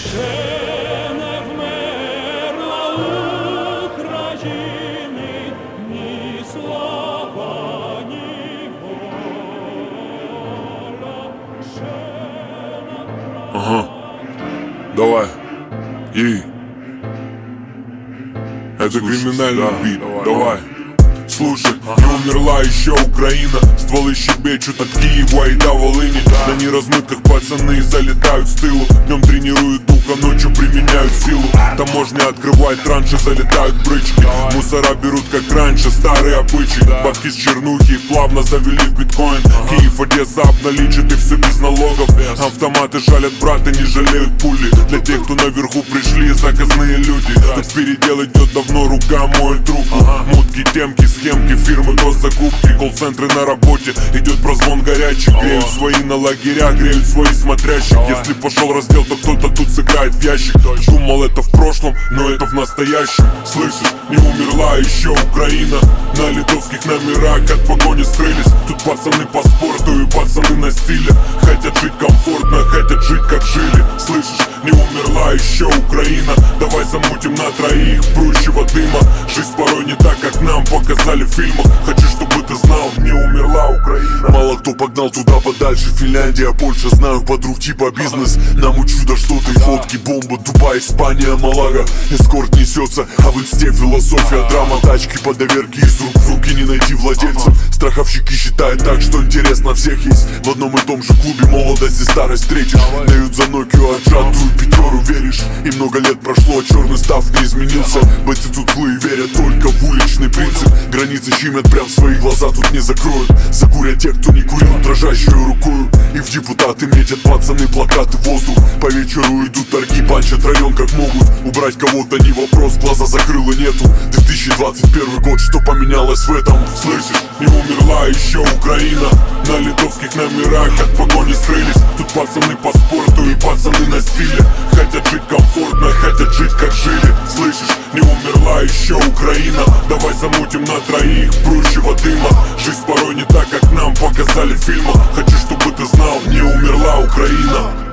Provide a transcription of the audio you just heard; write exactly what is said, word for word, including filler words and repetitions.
Ще не вмерла України ні слава, ні воля. Ще не Ага, давай. И это криминальный бит, давай. Слушай, не умерла еще Украина. Стволы щебечут от Киева и до Волыни. На неразмытках пацаны залетают с тылу. Днем тренируют дух, а ночью применяют силу. Таможня открывает транши, залетают брычки. Мусора берут как раньше, старые обычаи. Бабки с чернухи плавно завели в биткоин. Киев, Одесса обналичит и все без налогов. Автоматы шалят, браты, не жалеют пули. Для тех, кто наверху пришли, заказные люди. Тут передел идет давно, рука моет руку. Мутки, темки, схемки, фирмы, госзакупки. Колл-центры на работе, идет прозвон горячий. Греют свои на лагеря, греют свои смотрящих. Если пошел раздел, то кто-то тут сыграет в ящик. Думал, это в прошлом, но это в настоящем. Слышишь, не умерла еще Украина. На литовских номерах от погони скрылись. Тут пацаны по спорту и пацаны на стиле. Хотят жить комфортно, хотят жить как жили. Слышишь, не умерла еще Украина. Давай замутим на троих прущего дыма. Жизнь порой не так, как нам показали в фильмах. Хочу, чтобы ты знал, не умерла Украина. Мало кто погнал туда подальше. Финляндия, Польша, знаю подруг типа бизнес. Нам учудо что-то и фотки, бомба, Дубай, Испания, Малага. Эскорт несется, а в инсте философия, драма. Тачки по доверке, из рук в руки не найти владельцев. Страховщики считают так, что интерес на всех есть. В одном и том же клубе молодость и старость встретишь. Дают за Nokia отжатую пятеру, веришь? И много лет прошло, а черный став не изменился. Бойцы тут злые верят только в уличный принцип. Границы щемят прям в свои глаза, тут не закроют. Закурят те, кто не курил, дрожащую рукою. И в депутаты метят пацаны плакаты в воздух. По вечеру идут торги, банчат район как могут. Убрать кого-то не вопрос, глаза закрыла нету. две тысячи двадцать первый год, что поменялось в этом? Слышишь, не умерла еще Украина. На литовских номерах от погони скрылись. Тут пацаны по спорту и пацаны на стиле. Хотят жить комфортно, хотят жить как жили. Слышишь, не умерла еще Украина. Давай замутим на троих прущего дыма. Жизнь порой не так, как нам показали в фильмах. Хочу, чтобы ты знал, не умерла Украина.